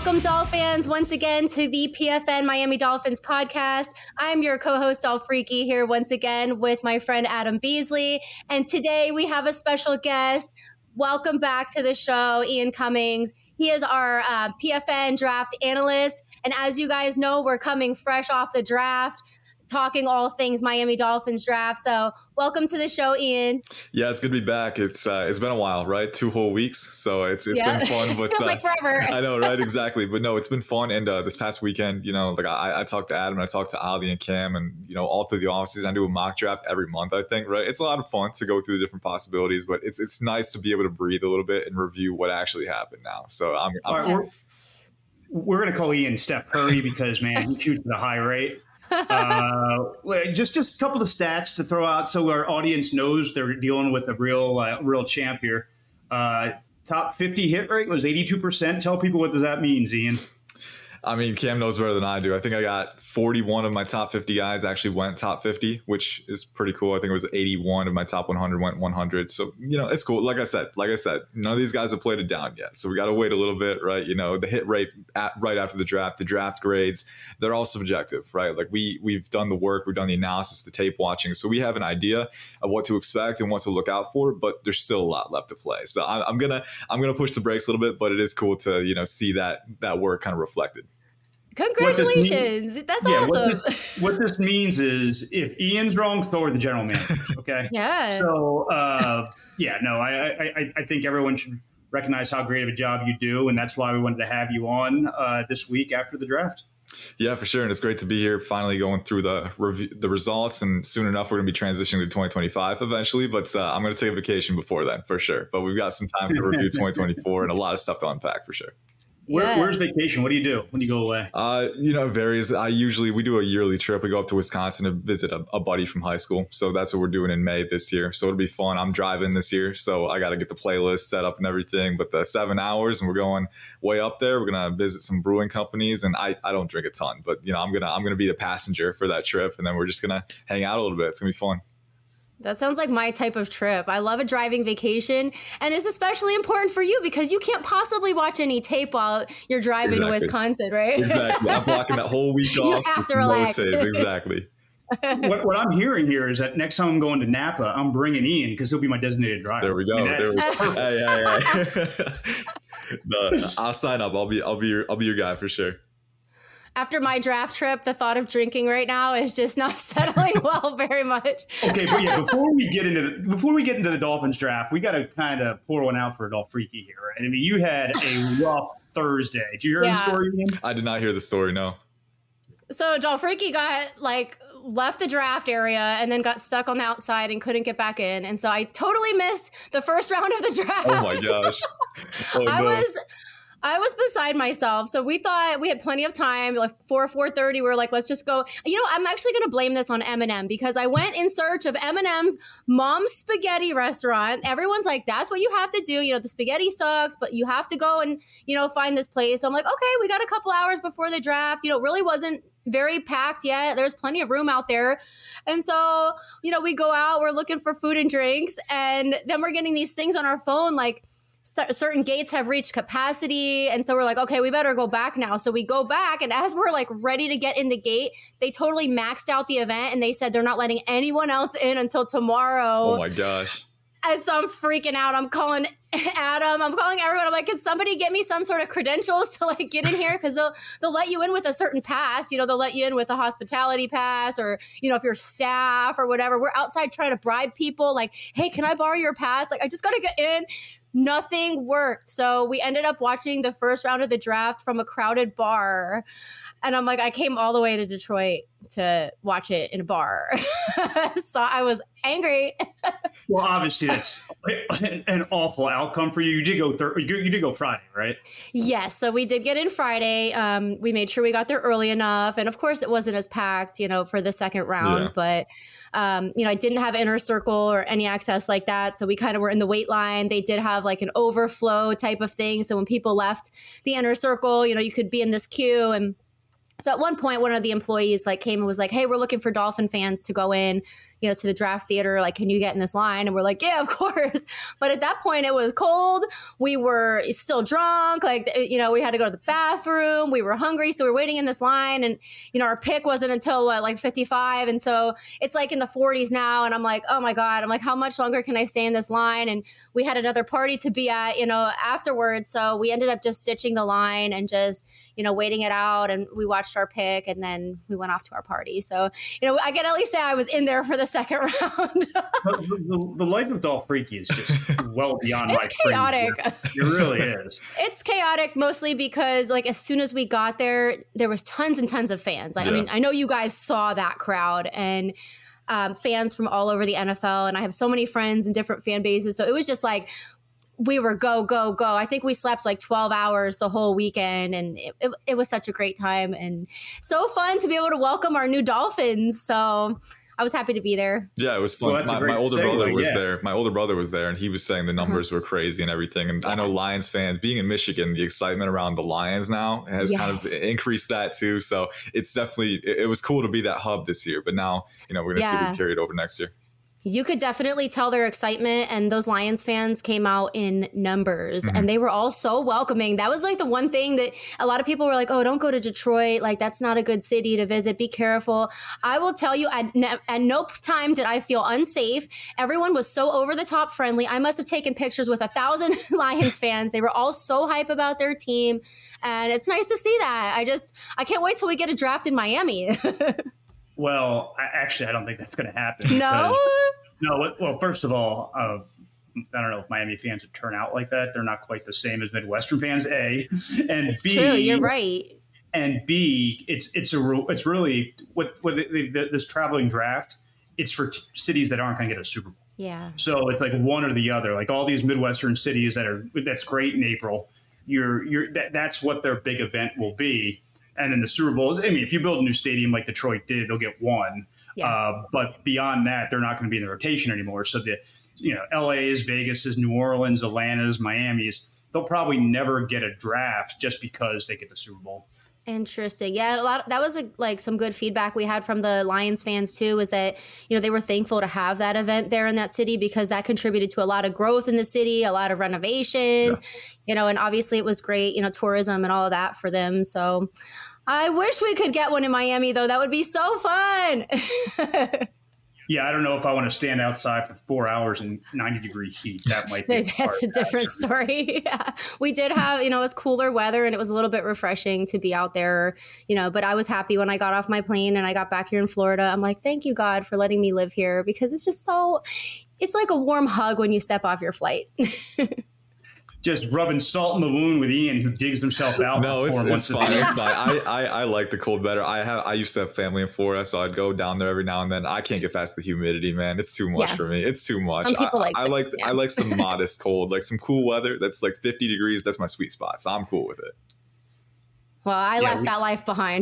Welcome, Dolphins, once again to the PFN Miami Dolphins podcast. I'm your co-host, Dolfreaky, here once again with my friend Adam Beasley. And today we have a special guest. Welcome back to the show, Ian Cummings. He is our PFN draft analyst. And as you guys know, we're coming fresh off the draft, talking all things Miami Dolphins draft. So welcome to the show, Ian. Yeah, it's good to be back. It's been a while, right? 2 whole weeks. So it's been fun. But feels like forever. I know, right? Exactly. But no, it's been fun. And this past weekend, I talked to Adam and I talked to Ali and Cam and, all through the offices. I do a mock draft every month, I think, right? It's a lot of fun to go through the different possibilities, but it's nice to be able to breathe a little bit and review what actually happened now. So we're going to call Ian Steph Curry because, man, he shoots at a high rate. Just a couple of stats to throw out so our audience knows they're dealing with a real champ here. Top 50 hit rate was 82%. Tell people what does that mean, Ian? I mean, Cam knows better than I do. I think I got 41 of my top 50 guys actually went top 50, which is pretty cool. I think it was 81 of my top 100 went 100. So, it's cool. Like I said, none of these guys have played it down yet. So we got to wait a little bit, right? The hit rate right after the draft grades, they're all subjective, right? Like we've done the work, we've done the analysis, the tape watching. So we have an idea of what to expect and what to look out for, but there's still a lot left to play. So I'm going to push the brakes a little bit, but it is cool to, see that work kind of reflected. Congratulations. That's awesome. What this means is if Ian's wrong, so are the general manager. Okay. Yeah. So, I think everyone should recognize how great of a job you do. And that's why we wanted to have you on this week after the draft. Yeah, for sure. And it's great to be here finally going through the results. And soon enough, we're going to be transitioning to 2025 eventually. But I'm going to take a vacation before then for sure. But we've got some time to review 2024 and a lot of stuff to unpack for sure. Where's vacation? What do you do when you go away? It varies. We do a yearly trip. We go up to Wisconsin to visit a buddy from high school. So that's what we're doing in May this year. So it'll be fun. I'm driving this year, so I got to get the playlist set up and everything. But the 7 hours, and we're going way up there. We're gonna visit some brewing companies, and I don't drink a ton, but I'm gonna be the passenger for that trip, and then we're just gonna hang out a little bit. It's gonna be fun. That sounds like my type of trip. I love a driving vacation, and it's especially important for you because you can't possibly watch any tape while you're driving to Wisconsin, right? Exactly. I'm blocking that whole week off. You have to relax. Exactly. What I'm hearing here is that next time I'm going to Napa, I'm bringing Ian because he'll be my designated driver. There we go. Hey. I'll sign up. I'll be your guy for sure. After my draft trip, the thought of drinking right now is just not settling well very much. Okay, but yeah, before we get into the Dolphins draft, we got to kind of pour one out for Dolfreaky here. Right? I mean, you had a rough Thursday. Did you hear the story, Ian? I did not hear the story. No. So Dolfreaky got left the draft area and then got stuck on the outside and couldn't get back in, and so I totally missed the first round of the draft. Oh my gosh! I was beside myself. So we thought we had plenty of time, like 4:30. We were like, let's just go. I'm actually going to blame this on M&M because I went in search of M&M's mom's spaghetti restaurant. Everyone's like, that's what you have to do. The spaghetti sucks, but you have to go and, find this place. So I'm like, okay, we got a couple hours before the draft. It really wasn't very packed yet. There's plenty of room out there. And so, we go out, we're looking for food and drinks. And then we're getting these things on our phone, like, certain gates have reached capacity. And so we're like, okay, we better go back now. So we go back. And as we're ready to get in the gate, they totally maxed out the event. And they said they're not letting anyone else in until tomorrow. Oh my gosh. And so I'm freaking out. I'm calling Adam. I'm calling everyone. I'm like, can somebody get me some sort of credentials to get in here? Because they'll let you in with a certain pass. They'll let you in with a hospitality pass or, if you're staff or whatever. We're outside trying to bribe people. Hey, can I borrow your pass? I just got to get in. Nothing worked. So we ended up watching the first round of the draft from a crowded bar. And I'm like, I came all the way to Detroit to watch it in a bar. So I was angry. Well, obviously that's an awful outcome for you. You did go Friday, right? Yes. So we did get in Friday. We made sure we got there early enough. And of course it wasn't as packed, for the second round, but I didn't have inner circle or any access like that. So we kind of were in the wait line. They did have an overflow type of thing. So when people left the inner circle, you could be in this queue. And so at one point, one of the employees came and was like, hey, we're looking for Dolphin fans to go in, to the draft theater, like, can you get in this line? And we're like, yeah, of course. But at that point, it was cold. We were still drunk. Like, we had to go to the bathroom. We were hungry. So we were waiting in this line. And, our pick wasn't until like 55. And so it's like in the 40s now. And I'm like, oh my God. I'm like, how much longer can I stay in this line? And we had another party to be at, afterwards. So we ended up just ditching the line and just, waiting it out. And we watched our pick and then we went off to our party. So, I can at least say I was in there for the second round. The life of Dolph Freaky is just well beyond my chaotic. It really is. It's chaotic mostly because like as soon as we got there was tons and tons of fans. Like, I mean, I know you guys saw that crowd and fans from all over the NFL. And I have so many friends in different fan bases. So it was just like, we were go, go, go. I think we slept like 12 hours the whole weekend, and it was such a great time and so fun to be able to welcome our new Dolphins. So I was happy to be there. Yeah, it was fun. Well, my older brother was there. My older brother was there, and he was saying the numbers were crazy and everything. And I know Lions fans, being in Michigan, the excitement around the Lions now has kind of increased that too. So it's definitely, it was cool to be that hub this year. But now, we're going to see it carried over next year. You could definitely tell their excitement, and those Lions fans came out in numbers and they were all so welcoming. That was like the one thing that a lot of people were like, oh, don't go to Detroit. Like, that's not a good city to visit. Be careful. I will tell you, at no time did I feel unsafe. Everyone was so over the top friendly. I must have taken pictures with 1,000 Lions fans. They were all so hype about their team. And it's nice to see that. I can't wait till we get a draft in Miami. Well, I don't think that's going to happen. No? No. Well, first of all, I don't know if Miami fans would turn out like that. They're not quite the same as Midwestern fans, A. And it's B. True, you're right. And B, it's really with this traveling draft. It's for cities that aren't going to get a Super Bowl. Yeah. So it's like one or the other. Like all these Midwestern cities that's great in April. That's what their big event will be. And then the Super Bowls, I mean, if you build a new stadium like Detroit did, they'll get one. Yeah. But beyond that, they're not going to be in the rotation anymore. So LA's, Vegas's, New Orleans, Atlanta's, Miami's, they'll probably never get a draft just because they get the Super Bowl. Interesting. Yeah, that was like some good feedback we had from the Lions fans too, was that, they were thankful to have that event there in that city because that contributed to a lot of growth in the city, a lot of renovations, and obviously it was great, tourism and all of that for them. So I wish we could get one in Miami though. That would be so fun. Yeah, I don't know if I want to stand outside for 4 hours in 90-degree heat. That might be that's a different story. Yeah. We did have, it was cooler weather and it was a little bit refreshing to be out there, but I was happy when I got off my plane and I got back here in Florida. I'm like, thank you, God, for letting me live here because it's just it's like a warm hug when you step off your flight. Just rubbing salt in the wound with Ian, who digs himself out. No, it's fine. It's fine. I like the cold better. I used to have family in Florida, so I'd go down there every now and then. I can't get past the humidity, man. It's too much for me. It's too much. I like some modest cold, like some cool weather that's like 50 degrees. That's my sweet spot. So I'm cool with it. Well, I left that life behind.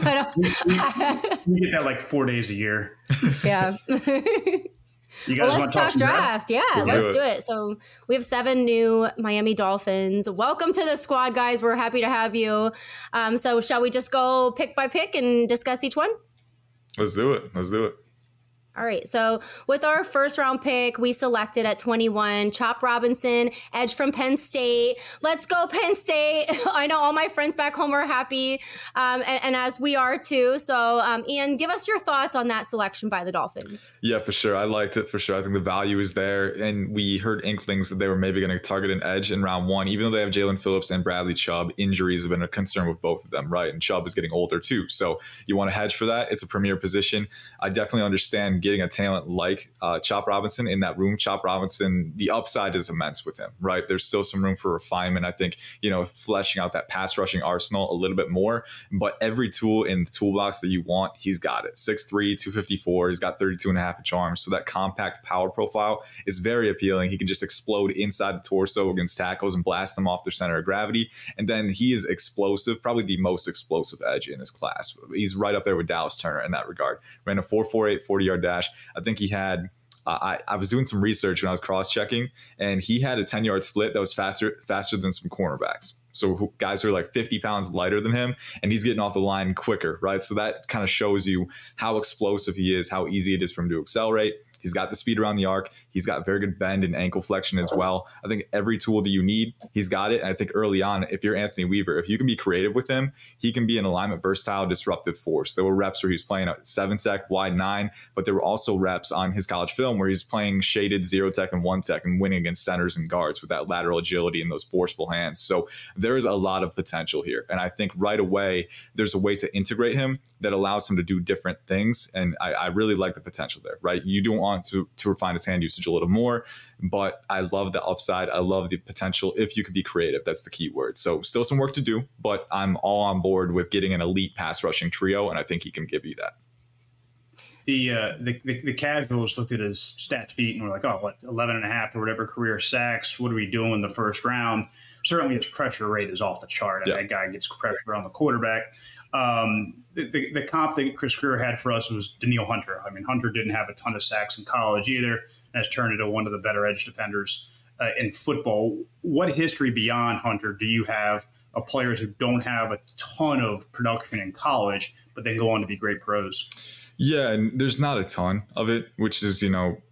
We get that like 4 days a year. Yeah. You guys let's talk draft. Yeah, let's do it. So we have 7 new Miami Dolphins. Welcome to the squad, guys. We're happy to have you. So shall we just go pick by pick and discuss each one? Let's do it. All right. So with our first round pick, we selected at 21, Chop Robinson, edge from Penn State. Let's go Penn State. I know all my friends back home are happy, and as we are too. So Ian, give us your thoughts on that selection by the Dolphins. Yeah, for sure. I liked it for sure. I think the value is there. And we heard inklings that they were maybe going to target an edge in round 1, even though they have Jalen Phillips and Bradley Chubb. Injuries have been a concern with both of them, right? And Chubb is getting older too. So you want to hedge for that. It's a premier position. I definitely understand getting a talent like Chop Robinson in that room. Chop Robinson, the upside is immense with him, right? There's still some room for refinement. I think, fleshing out that pass rushing arsenal a little bit more, but every tool in the toolbox that you want, he's got it. 6'3", 254. He's got 32.5 inch arms. So that compact power profile is very appealing. He can just explode inside the torso against tackles and blast them off their center of gravity. And then he is explosive, probably the most explosive edge in his class. He's right up there with Dallas Turner in that regard. Ran a 4.48 40-yard dash. I think he had I was doing some research when I was cross-checking, and he had a 10-yard split that was faster than some cornerbacks. So guys who are like 50 pounds lighter than him, and he's getting off the line quicker, right? So that kind of shows you how explosive he is, how easy it is for him to accelerate. He's got the speed around the arc. He's got very good bend and ankle flexion as well. I think every tool that you need, he's got it. And I think early on, if you're Anthony Weaver, if you can be creative with him, he can be an alignment versatile, disruptive force. There were reps where he's playing a 7-tech, wide 9, but there were also reps on his college film where he's playing shaded 0-tech and 1-tech and winning against centers and guards with that lateral agility and those forceful hands. So there is a lot of potential here. And I think right away, there's a way to integrate him that allows him to do different things. And I really like the potential there, right? You don't want to refine his hand usage a little more, but I love the upside. I love the potential if you could be creative. That's the key word. So still some work to do, but I'm all on board with getting an elite pass rushing trio, and I think he can give you that. The casuals looked at his stat sheet and were like, oh, what, 11 and a half or whatever career sacks. What are we doing in the first round? Certainly his pressure rate is off the chart. Yeah. That guy gets pressure on the quarterback. The comp that Chris Grier had for us was Danielle Hunter. I mean, Hunter didn't have a ton of sacks in college either, and has turned into one of the better edge defenders in football. What history beyond Hunter do you have of players who don't have a ton of production in college, but then go on to be great pros? Yeah, and there's not a ton of it, which is,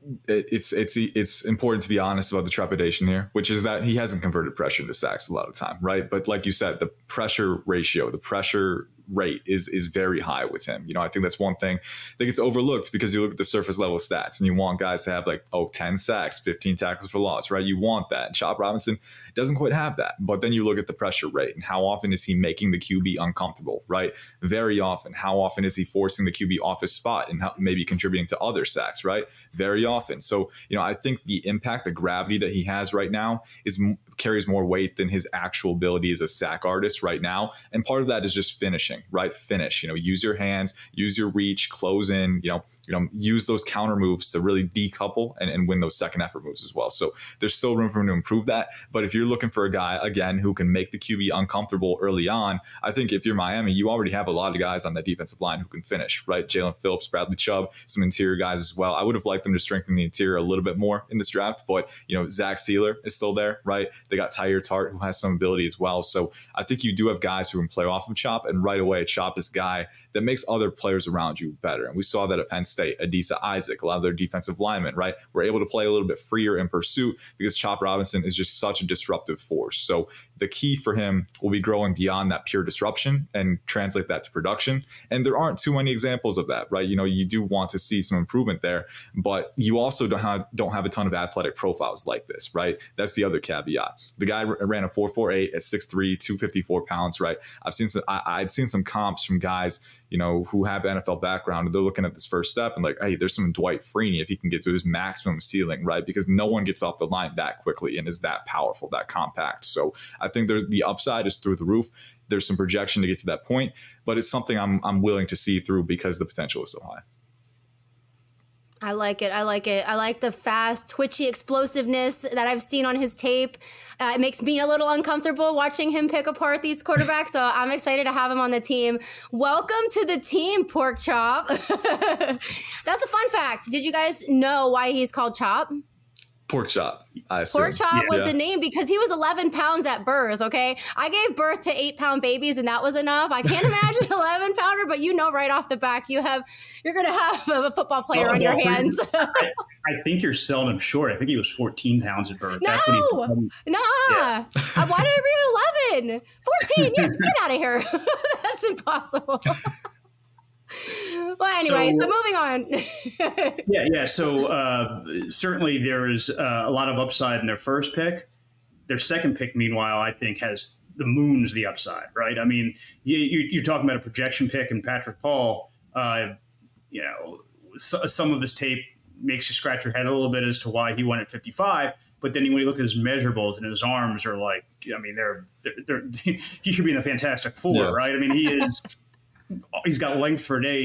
it's important to be honest about the trepidation here, which is that he hasn't converted pressure into sacks a lot of time, right? But like you said, the pressure ratio, the pressure rate is very high with him. I think that's one thing that gets overlooked because you look at the surface level stats and you want guys to have 10 sacks, 15 tackles for loss, right? You want that. Chop Robinson doesn't quite have that. But then you look at the pressure rate and how often is he making the QB uncomfortable, right? Very often. How often is he forcing the QB off his spot and maybe contributing to other sacks, right? Very often. So, I think the impact, the gravity that he has right now carries more weight than his actual ability as a sack artist right now. And part of that is just finishing, right? Finish, use your hands, use your reach, close in, use those counter moves to really decouple and win those second effort moves as well. So there's still room for him to improve that. But if you're looking for a guy, again, who can make the QB uncomfortable early on, I think if you're Miami, you already have a lot of guys on that defensive line who can finish, right? Jalen Phillips, Bradley Chubb, some interior guys as well. I would have liked them to strengthen the interior a little bit more in this draft, but Zach Sealer is still there, right? They got Tyre Tart, who has some ability as well. So I think you do have guys who can play off of Chop, and right away, Chop is a guy that makes other players around you better. And we saw that at Penn State. Adisa Isaac, a lot of their defensive linemen, right, were able to play a little bit freer in pursuit because Chop Robinson is just such a disruptive force. So the key for him will be growing beyond that pure disruption and translate that to production. And there aren't too many examples of that, right? You do want to see some improvement there, but you also don't have a ton of athletic profiles like this, right? That's the other caveat. The guy ran a 4.48 at 6'3", 254 pounds, right? I'd seen some comps from guys, who have NFL background, and they're looking at this first step and hey, there's some Dwight Freeney if he can get to his maximum ceiling, right? Because no one gets off the line that quickly and is that powerful, that compact. So I think the upside is through the roof. There's some projection to get to that point, but it's something I'm willing to see through because the potential is so high. I like it. I like the fast, twitchy explosiveness that I've seen on his tape. It makes me a little uncomfortable watching him pick apart these quarterbacks, so I'm excited to have him on the team. Welcome to the team, Pork Chop. That's a fun fact. Did you guys know why he's called Chop? Pork Chop, I assume. Pork Chop was the name because he was 11 pounds at birth, okay? I gave birth to 8-pound babies, and that was enough. I can't imagine an 11-pounder, but right off the back, you're going to have a football player on your hands. I think you're selling him short. I think he was 14 pounds at birth. No, That's what why did I read 11? 14, yeah, get out of here. That's impossible. Well, anyway, so moving on. Yeah. So certainly there is a lot of upside in their first pick. Their second pick, meanwhile, I think has the moon's the upside, right? I mean, you're talking about a projection pick and Patrick Paul. Some of his tape makes you scratch your head a little bit as to why he went at 55. But then when you look at his measurables and his arms are they're he should be in a Fantastic Four, right? I mean, he's got length for days.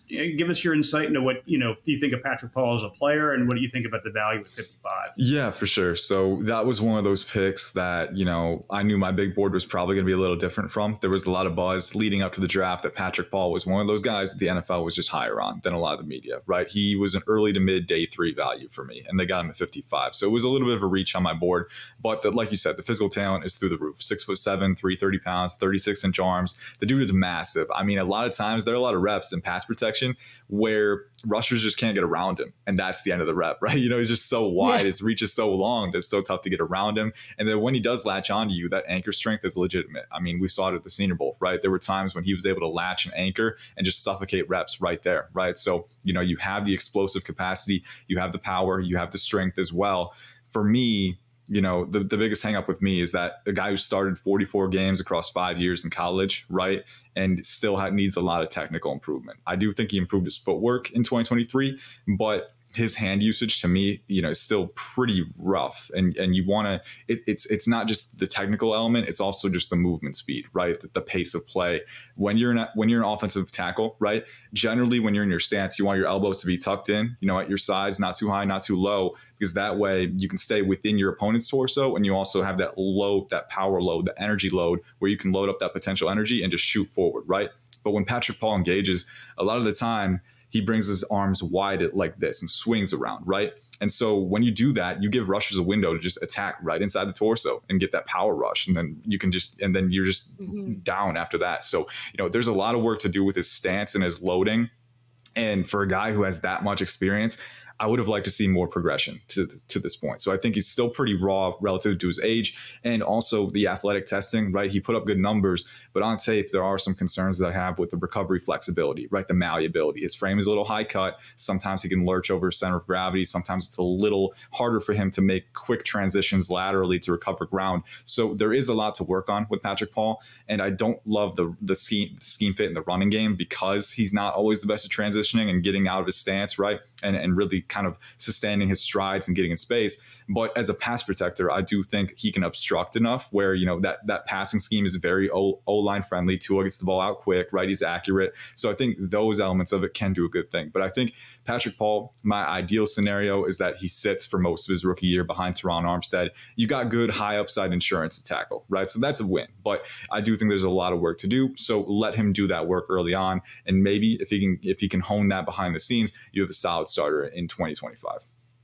give us your insight into what do you think of Patrick Paul as a player, and what do you think about the value at 55? Yeah, for sure. So that was one of those picks that I knew my big board was probably going to be a little different from. There was a lot of buzz leading up to the draft that Patrick Paul was one of those guys that the NFL was just higher on than a lot of the media, right? He was an early to mid day 3 value for me, and they got him at 55. So it was a little bit of a reach on my board, but like you said, the physical talent is through the roof. 6'7", 330 pounds, 36-inch arms. The dude is massive. I mean, a lot of times there are a lot of reps in pass protection where rushers just can't get around him, and that's the end of the rep, right? He's just so wide, his reach is so long that it's so tough to get around him. And then when he does latch onto you, that anchor strength is legitimate. I mean, we saw it at the Senior Bowl, right? There were times when he was able to latch an anchor and just suffocate reps right there, right? So you have the explosive capacity, you have the power, you have the strength as well. For me, the biggest hang up with me is that a guy who started 44 games across 5 years in college, right? And still needs a lot of technical improvement. I do think he improved his footwork in 2023, but his hand usage to me, is still pretty rough. And you want to, it's not just the technical element, it's also just the movement speed, right? The pace of play. When you're an offensive tackle, right? Generally, when you're in your stance, you want your elbows to be tucked in, at your sides, not too high, not too low, because that way you can stay within your opponent's torso, and you also have that load, that power load, the energy load, where you can load up that potential energy and just shoot forward, right? But when Patrick Paul engages, a lot of the time, he brings his arms wide like this and swings around, right? And so when you do that, you give rushers a window to just attack right inside the torso and get that power rush. And then you're just down after that. So, there's a lot of work to do with his stance and his loading. And for a guy who has that much experience, I would have liked to see more progression to this point. So I think he's still pretty raw relative to his age, and also the athletic testing, right? He put up good numbers, but on tape, there are some concerns that I have with the recovery flexibility, right? The malleability. His frame is a little high cut. Sometimes he can lurch over center of gravity. Sometimes it's a little harder for him to make quick transitions laterally to recover ground. So there is a lot to work on with Patrick Paul, and I don't love the scheme fit in the running game because he's not always the best at transitioning and getting out of his stance, right? And really kind of sustaining his strides and getting in space. But as a pass protector, I do think he can obstruct enough where, that passing scheme is very O-line friendly. Tua gets the ball out quick, right? He's accurate. So I think those elements of it can do a good thing. But I think Patrick Paul, my ideal scenario is that he sits for most of his rookie year behind Teron Armstead. You got good high upside insurance to tackle, right? So that's a win. But I do think there's a lot of work to do. So let him do that work early on. And maybe if he can hone that behind the scenes, you have a solid starter in 2025.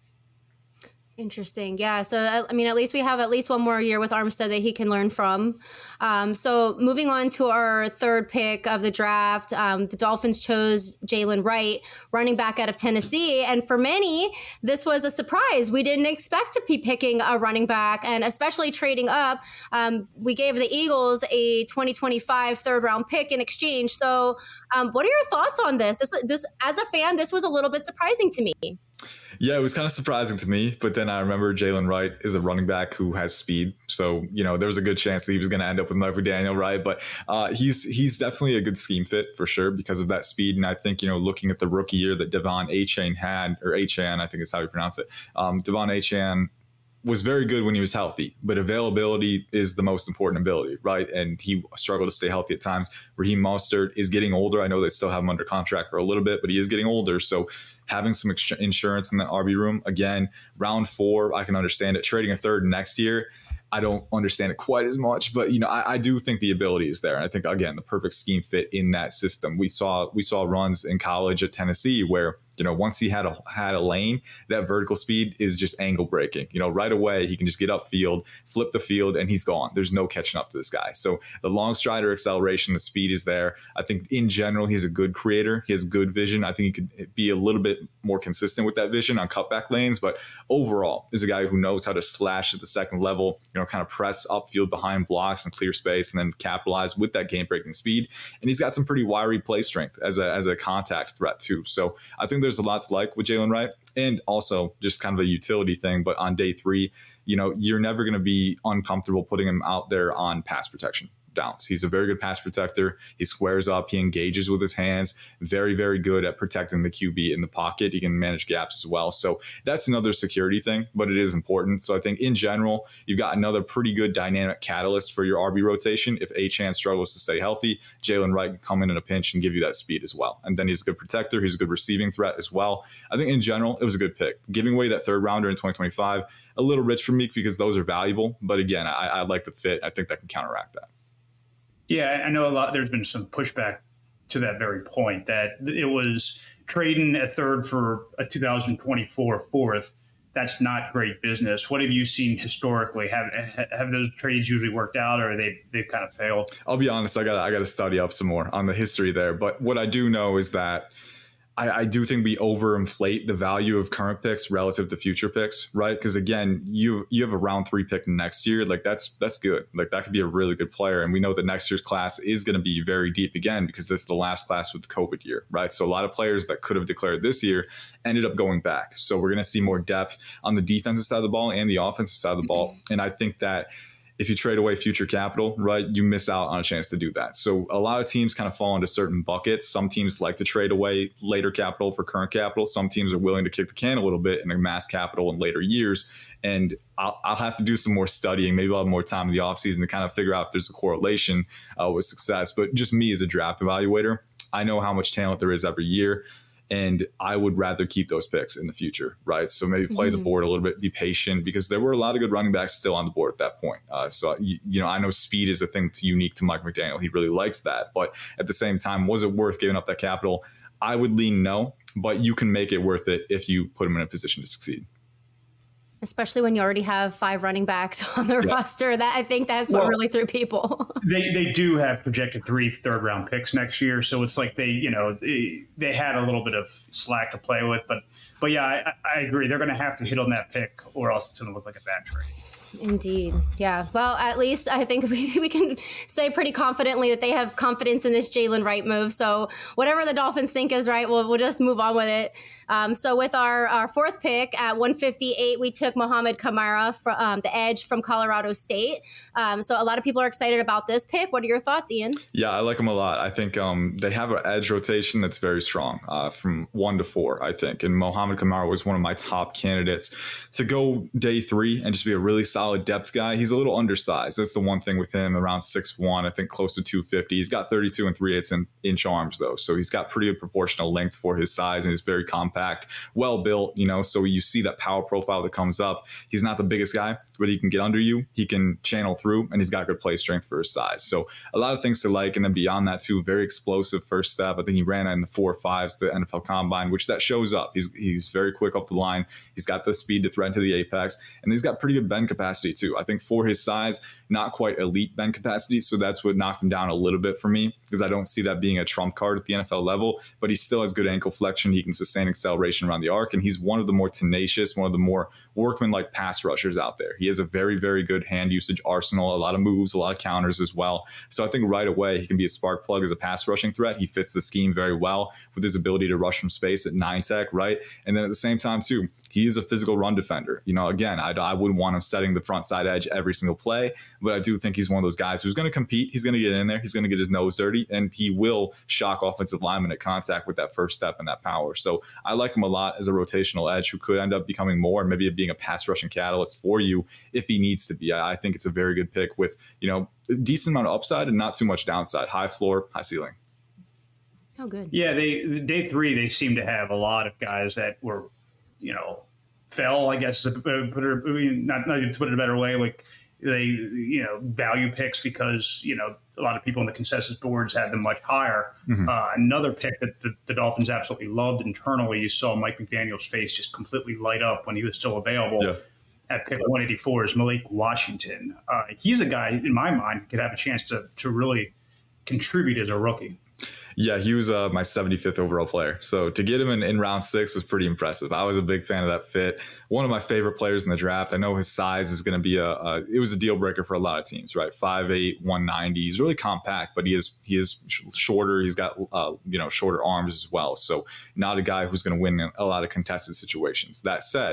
Interesting. Yeah. So, at least we have at least one more year with Armstead that he can learn from. So moving on to our third pick of the draft, the Dolphins chose Jaylen Wright, running back out of Tennessee. And for many, this was a surprise. We didn't expect to be picking a running back, and especially trading up. We gave the Eagles a 2025 third round pick in exchange. So what are your thoughts on this? This, as a fan, this was a little bit surprising to me. Yeah, it was kind of surprising to me, but then I remember Jaylen Wright is a running back who has speed. So, there was a good chance that he was going to end up with Mike McDaniel, right? But he's definitely a good scheme fit for sure because of that speed. And I think, looking at the rookie year that Devon Achane had, or Achane, I think is how you pronounce it. Devon Achane was very good when he was healthy, but availability is the most important ability, right? And he struggled to stay healthy at times. Raheem Mostert is getting older. I know they still have him under contract for a little bit, but he is getting older. So having some insurance in the RB room, again, round 4, I can understand it. Trading a third next year, I don't understand it quite as much, but I do think the ability is there. And I think, again, the perfect scheme fit in that system. We saw runs in college at Tennessee where once he had a lane, that vertical speed is just angle breaking. Right away he can just get upfield, flip the field, and he's gone. There's no catching up to this guy. So the long strider acceleration, the speed is there. I think in general he's a good creator. He has good vision. I think he could be a little bit more consistent with that vision on cutback lanes, but overall is a guy who knows how to slash at the second level. Kind of press upfield behind blocks and clear space, and then capitalize with that game breaking speed. And he's got some pretty wiry play strength as a contact threat too. So I think there's a lot to like with Jaylen Wright, and also just kind of a utility thing. But on day 3, you're never going to be uncomfortable putting him out there on pass protection, downs. He's a very good pass protector. He squares up. He engages with his hands. Very, very good at protecting the QB in the pocket. He can manage gaps as well. So that's another security thing, but it is important. So I think in general, you've got another pretty good dynamic catalyst for your RB rotation. If Achane struggles to stay healthy, Jalen Wright can come in a pinch and give you that speed as well. And then he's a good protector. He's a good receiving threat as well. I think in general, it was a good pick. Giving away that third rounder in 2025, a little rich for me because those are valuable. But again, I like the fit. I think that can counteract that. Yeah, I know there's been some pushback to that very point that it was trading a third for a 2024 fourth. That's not great business. What have you seen historically? Have those trades usually worked out, or they've kind of failed? I'll be honest. I gotta study up some more on the history there. But what I do know is that I do think we overinflate the value of current picks relative to future picks, right? Because again, you have a round 3 pick next year. Like that's good. Like that could be a really good player. And we know that next year's class is going to be very deep again, because this is the last class with the COVID year, right? So a lot of players that could have declared this year ended up going back. So we're going to see more depth on the defensive side of the ball and the offensive side of the ball. And I think that if you trade away future capital, right, you miss out on a chance to do that. So a lot of teams kind of fall into certain buckets. Some teams like to trade away later capital for current capital. Some teams are willing to kick the can a little bit and amass capital in later years. And I'll have to do some more studying. Maybe I'll have more time in the offseason to kind of figure out if there's a correlation with success. But just me as a draft evaluator, I know how much talent there is every year. And I would rather keep those picks in the future, right? So maybe play the board a little bit, be patient, because there were a lot of good running backs still on the board at that point. So I know speed is a thing that's unique to Mike McDaniel. He really likes that. But at the same time, was it worth giving up that capital? I would lean no, but you can make it worth it if you put him in a position to succeed. Especially when you already have 5 running backs on the roster. That I think that's what really threw people. They do have projected 3 third-round picks next year, so it's like they had a little bit of slack to play with. But yeah, I agree. They're going to have to hit on that pick, or else it's going to look like a bad trade. Indeed. Yeah. Well, at least I think we can say pretty confidently that they have confidence in this Jalen Wright move. So whatever the Dolphins think is right, we'll just move on with it. So with our 4th pick at 158, we took Mohamed Kamara from the edge from Colorado State. So a lot of people are excited about this pick. What are your thoughts, Ian? Yeah, I like him a lot. I think they have an edge rotation that's very strong from 1 to 4, I think. And Mohamed Kamara was one of my top candidates to go day 3 and just be a really solid depth guy. He's a little undersized. That's the one thing with him, around 6'1", I think close to 250. He's got 32 3/8 inch arms though. So he's got pretty good proportional length for his size, and he's very compact, well built, so you see that power profile that comes up. He's not the biggest guy, but he can get under you. He can channel through, and he's got good play strength for his size. So a lot of things to like. And then beyond that too, very explosive first step. I think he ran in the 4.5s, the NFL Combine, which that shows up. He's very quick off the line. He's got the speed to threaten to the apex, and he's got pretty good bend capacity too. I think for his size, not quite elite bend capacity. So that's what knocked him down a little bit for me, because I don't see that being a trump card at the NFL level, but he still has good ankle flexion. He can sustain acceleration around the arc, and he's one of the more tenacious, one of the more workman-like pass rushers out there. He has a very, very good hand usage arsenal, a lot of moves, a lot of counters as well. So I think right away he can be a spark plug as a pass rushing threat. He fits the scheme very well with his ability to rush from space at 9 tech, right? And then at the same time too, he is a physical run defender. Again, I wouldn't want him setting the front side edge every single play, but I do think he's one of those guys who's going to compete. He's going to get in there. He's going to get his nose dirty, and he will shock offensive linemen at contact with that first step and that power. So I like him a lot as a rotational edge who could end up becoming more, and maybe being a pass rushing catalyst for you if he needs to be. I think it's a very good pick with, a decent amount of upside and not too much downside. High floor, high ceiling. Oh, good. Yeah, day 3, they seem to have a lot of guys that were, fell, I guess, not to put it a better way, like they, value picks because, a lot of people on the consensus boards had them much higher. Mm-hmm. Another pick that the Dolphins absolutely loved internally, you saw Mike McDaniel's face just completely light up when he was still available. Yeah. At pick 184 is Malik Washington. He's a guy, in my mind, who could have a chance to really contribute as a rookie. Yeah, he was my 75th overall player. So to get him in round 6 was pretty impressive. I was a big fan of that fit. One of my favorite players in the draft. I know his size is going to be it was a deal breaker for a lot of teams, right? 5'8", 190. He's really compact, but he is shorter. He's got shorter arms as well. So not a guy who's going to win in a lot of contested situations. That said,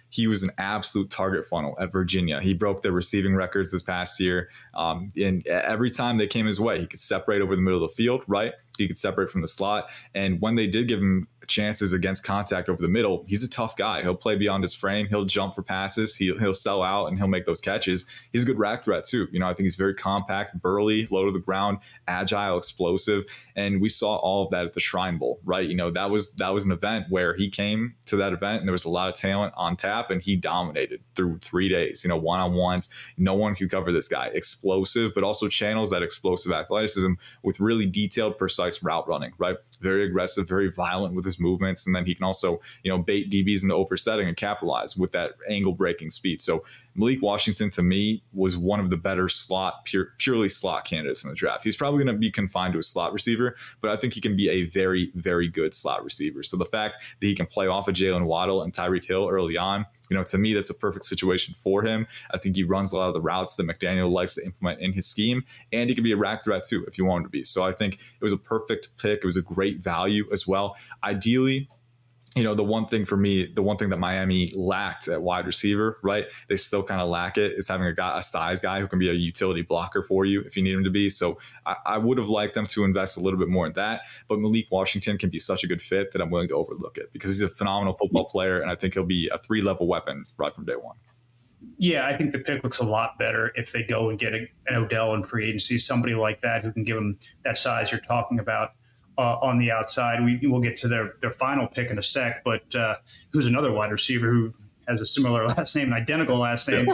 he was an absolute target funnel at Virginia. He broke their receiving records this past year. And every time they came his way, he could separate over the middle of the field, right? He could separate from the slot. And when they did give him chances against contact over the middle, he's a tough guy. He'll play beyond his frame. He'll jump for passes. He'll sell out and he'll make those catches. He's a good rack threat too. I think he's very compact, burly, low to the ground, agile, explosive. And we saw all of that at the Shrine Bowl, right? That was an event where he came to that event and there was a lot of talent on tap and he dominated through 3 days, one-on-ones. No one could cover this guy. Explosive, but also channels that explosive athleticism with really detailed, precise route running, right? Very aggressive, very violent with his movements. And then he can also, bait DBs into oversetting and capitalize with that angle breaking speed. So Malik Washington, to me, was one of the better purely slot candidates in the draft. He's probably going to be confined to a slot receiver, but I think he can be a very, very good slot receiver. So the fact that he can play off of Jalen Waddle and Tyreek Hill early on, to me, that's a perfect situation for him. I think he runs a lot of the routes that McDaniel likes to implement in his scheme, and he can be a rack threat too if you want him to be. So I think it was a perfect pick. It was a great value as well. Ideally, the one thing that Miami lacked at wide receiver, right? They still kind of lack it, is having a size guy who can be a utility blocker for you if you need him to be. So I would have liked them to invest a little bit more in that. But Malik Washington can be such a good fit that I'm willing to overlook it because he's a phenomenal football player. And I think he'll be a 3-level weapon right from day one. Yeah, I think the pick looks a lot better if they go and get an Odell in free agency, somebody like that who can give them that size you're talking about. On the outside, we'll get to their final pick in a sec, but who's another wide receiver who has a similar last name, an identical last name.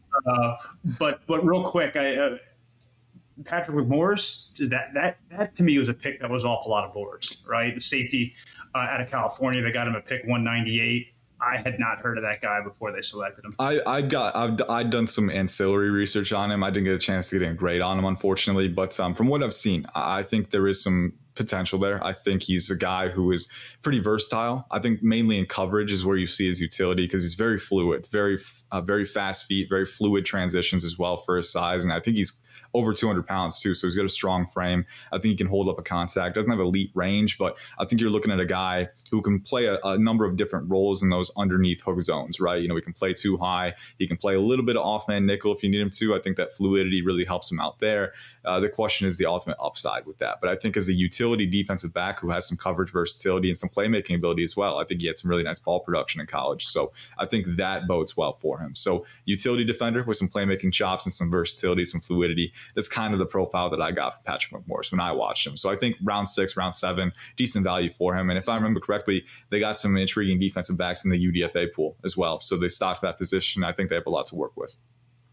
But real quick, Patrick McMorris, that to me was a pick that was off a lot of boards, right? The safety out of California, they got him at pick 198. I had not heard of that guy before they selected him. I'd done some ancillary research on him. I didn't get a chance to get a grade on him, unfortunately. But from what I've seen, I think there is some potential there. I think he's a guy who is pretty versatile. I think mainly in coverage is where you see his utility because he's very fluid, very fast feet, very fluid transitions as well for his size. And I think he's over 200 pounds too. So he's got a strong frame. I think he can hold up a contact. Doesn't have elite range, but I think you're looking at a guy who can play a number of different roles in those underneath hook zones, right? He can play too high. He can play a little bit of off-man nickel if you need him to. I think that fluidity really helps him out there. The question is the ultimate upside with that. But I think as a utility defensive back who has some coverage versatility and some playmaking ability as well, I think he had some really nice ball production in college. So I think that bodes well for him. So utility defender with some playmaking chops and some versatility, some fluidity. That's kind of the profile that I got from Patrick McMorris when I watched him. So I think round 6, round 7, decent value for him. And if I remember correctly, they got some intriguing defensive backs in the UDFA pool as well. So they stocked that position. I think they have a lot to work with.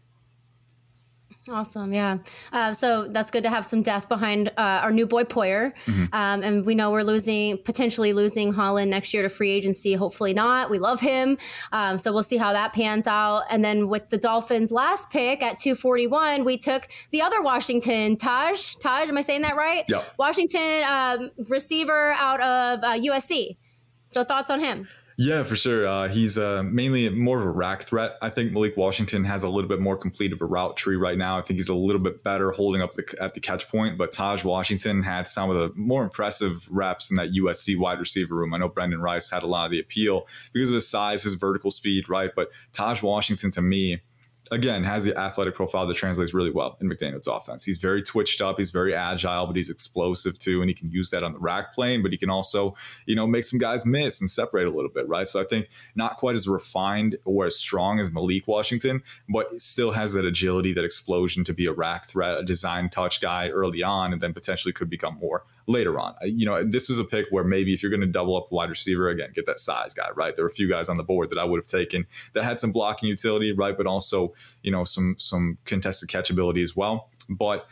Awesome. Yeah. So that's good to have some depth behind our new boy Poyer. Mm-hmm. And we know we're potentially losing Holland next year to free agency. Hopefully not. We love him. So we'll see how that pans out. And then with the Dolphins' last pick at 241, we took the other Washington, Taj, am I saying that right? Yeah. Washington receiver out of USC. So thoughts on him? Yeah, for sure. He's mainly more of a rack threat. I think Malik Washington has a little bit more complete of a route tree right now. I think he's a little bit better holding up at the catch point, but Taj Washington had some of the more impressive reps in that USC wide receiver room. I know Brendan Rice had a lot of the appeal because of his size, his vertical speed, right? But Taj Washington, to me, again, has the athletic profile that translates really well in McDaniel's offense. He's very twitched up. He's very agile, but he's explosive too. And he can use that on the rack plane, but he can also, make some guys miss and separate a little bit, right? So I think not quite as refined or as strong as Malik Washington, but still has that agility, that explosion to be a rack threat, a design touch guy early on, and then potentially could become more later on. This is a pick where maybe if you're going to double up a wide receiver, again, get that size guy, right? There were a few guys on the board that I would have taken that had some blocking utility, right? But also, some contested catch ability as well. But,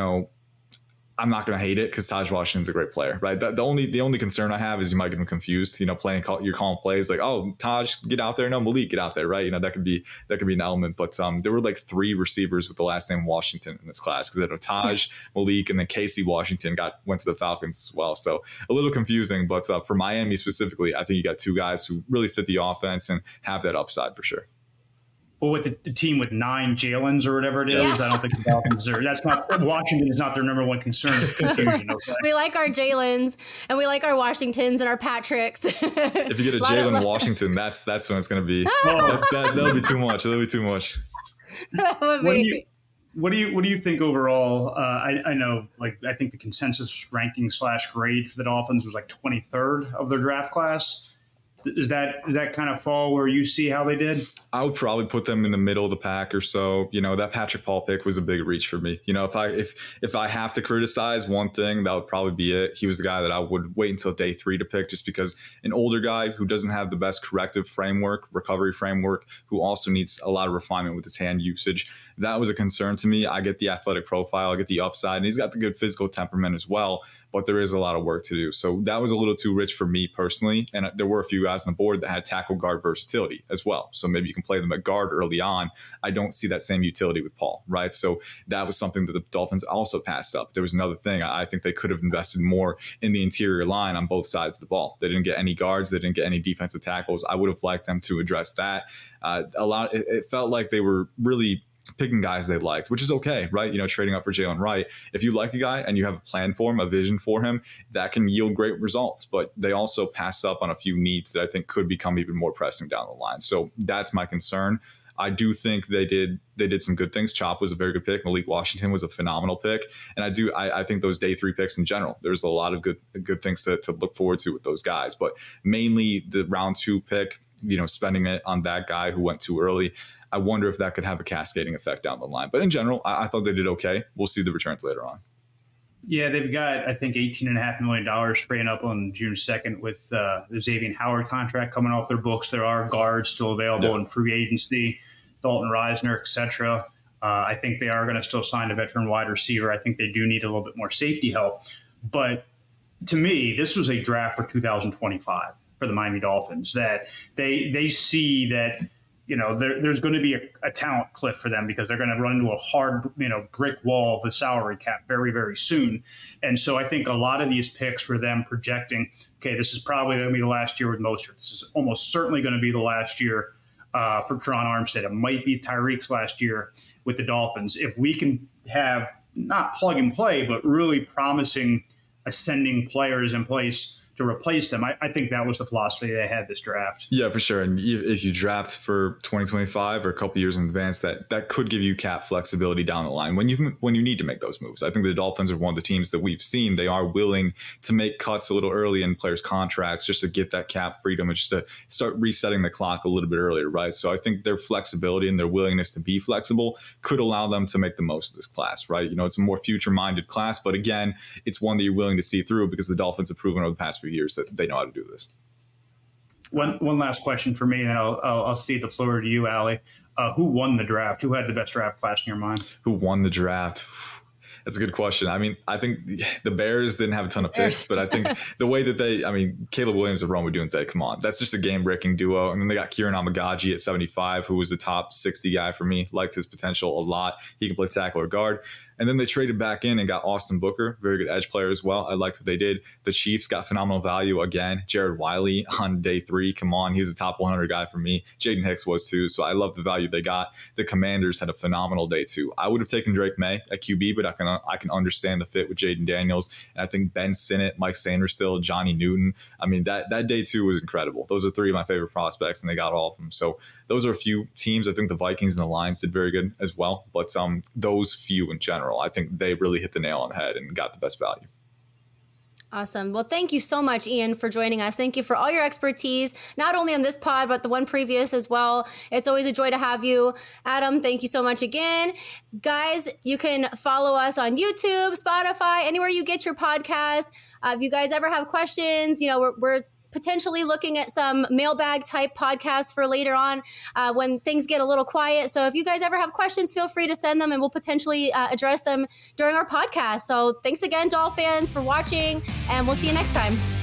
I'm not going to hate it because Taj Washington's a great player, right? The only concern I have is you might get him confused, you're calling plays like, oh, Taj, get out there. No, Malik, get out there, right? That could be an element. But there were like 3 receivers with the last name Washington in this class because Taj, Malik, and then Casey Washington went to the Falcons as well. So a little confusing, but for Miami specifically, I think you got 2 guys who really fit the offense and have that upside for sure. Well, with the team with 9 Jalen's or whatever it is, Yeah. I don't think the Dolphins are. That's not Washington is not their number one concern. Confusion. Okay. We like our Jalen's and we like our Washingtons and our Patricks. If you get a Jalen Washington, that's when it's going to be. That'll be too much. That'll be too much. What do you think overall? I know, I think the consensus ranking / grade for the Dolphins was like 23rd of their draft class. Does that kind of fall where you see how they did? I would probably put them in the middle of the pack or so. That Patrick Paul pick was a big reach for me. If I have to criticize one thing, that would probably be it. He was the guy that I would wait until day 3 to pick, just because an older guy who doesn't have the best corrective framework, recovery framework, who also needs a lot of refinement with his hand usage. That was a concern to me. I get the athletic profile, I get the upside, and he's got the good physical temperament as well, but there is a lot of work to do. So that was a little too rich for me personally. And there were a few guys on the board that had tackle guard versatility as well. So maybe you can play them at guard early on. I don't see that same utility with Paul, right? So that was something that the Dolphins also passed up. There was another thing. I think they could have invested more in the interior line on both sides of the ball. They didn't get any guards. They didn't get any defensive tackles. I would have liked them to address that. It felt like they were really picking guys they liked, which is okay, right? Trading up for Jalen Wright. If you like a guy and you have a plan for him, a vision for him, that can yield great results. But they also pass up on a few needs that I think could become even more pressing down the line. So that's my concern. I do think they did some good things. Chop was a very good pick. Malik Washington was a phenomenal pick. And I think those day 3 picks in general, there's a lot of good things to look forward to with those guys. But mainly the round 2 pick, spending it on that guy who went too early, I wonder if that could have a cascading effect down the line. But in general, I thought they did okay. We'll see the returns later on. Yeah, they've got, I think, $18.5 million freeing up on June 2nd with the Xavier Howard contract coming off their books. There are guards still available in free agency, Dalton Reisner, et cetera. I think they are going to still sign a veteran wide receiver. I think they do need a little bit more safety help. But to me, this was a draft for 2025 for the Miami Dolphins, that they see that – there's going to be a talent cliff for them because they're going to run into a hard, brick wall of the salary cap very, very soon. And so I think a lot of these picks for them projecting, okay, this is probably going to be the last year with Mostert. This is almost certainly going to be the last year for Teron Armstead. It might be Tyreek's last year with the Dolphins. If we can have not plug and play, but really promising ascending players in place to replace them, I think that was the philosophy they had this draft. Yeah, for sure. And if you draft for 2025 or a couple years in advance, that could give you cap flexibility down the line when you need to make those moves. I think the Dolphins are one of the teams that we've seen. They are willing to make cuts a little early in players' contracts just to get that cap freedom and just to start resetting the clock a little bit earlier, right? So I think their flexibility and their willingness to be flexible could allow them to make the most of this class, right? It's a more future-minded class, but again, it's one that you're willing to see through because the Dolphins have proven over the past few years that they know how to do this. One last question for me, and then I'll cede the floor to you, Allie. Who won the draft? Who had the best draft class in your mind? Who won the draft? That's a good question. I mean, I think the Bears didn't have a ton of picks, but I think the way that Caleb Williams and Rome Odunze, come on, that's just a game-breaking duo. And then they got Kieran Amagaji at 75, who was the top 60 guy for me. Liked his potential a lot. He can play tackle or guard. And then they traded back in and got Austin Booker, very good edge player as well. I liked what they did. The Chiefs got phenomenal value again. Jared Wiley on day 3. Come on, he's a top 100 guy for me. Jaden Hicks was too. So I love the value they got. The Commanders had a phenomenal day too. I would have taken Drake May at QB, but I can understand the fit with Jaden Daniels. And I think Ben Sinnott, Mike Sanderstill, Johnny Newton. I mean, that day 2 was incredible. Those are 3 of my favorite prospects, and they got all of them. So those are a few teams. I think the Vikings and the Lions did very good as well. But those few in general, I think they really hit the nail on the head and got the best value. Awesome. Well, thank you so much, Ian, for joining us. Thank you for all your expertise, not only on this pod, but the one previous as well. It's always a joy to have you. Adam, thank you so much again. Guys, you can follow us on YouTube, Spotify, anywhere you get your podcast. If you guys ever have questions, we're potentially looking at some mailbag type podcasts for later on when things get a little quiet. So if you guys ever have questions, feel free to send them and we'll potentially address them during our podcast. So thanks again, Doll fans, for watching, and we'll see you next time.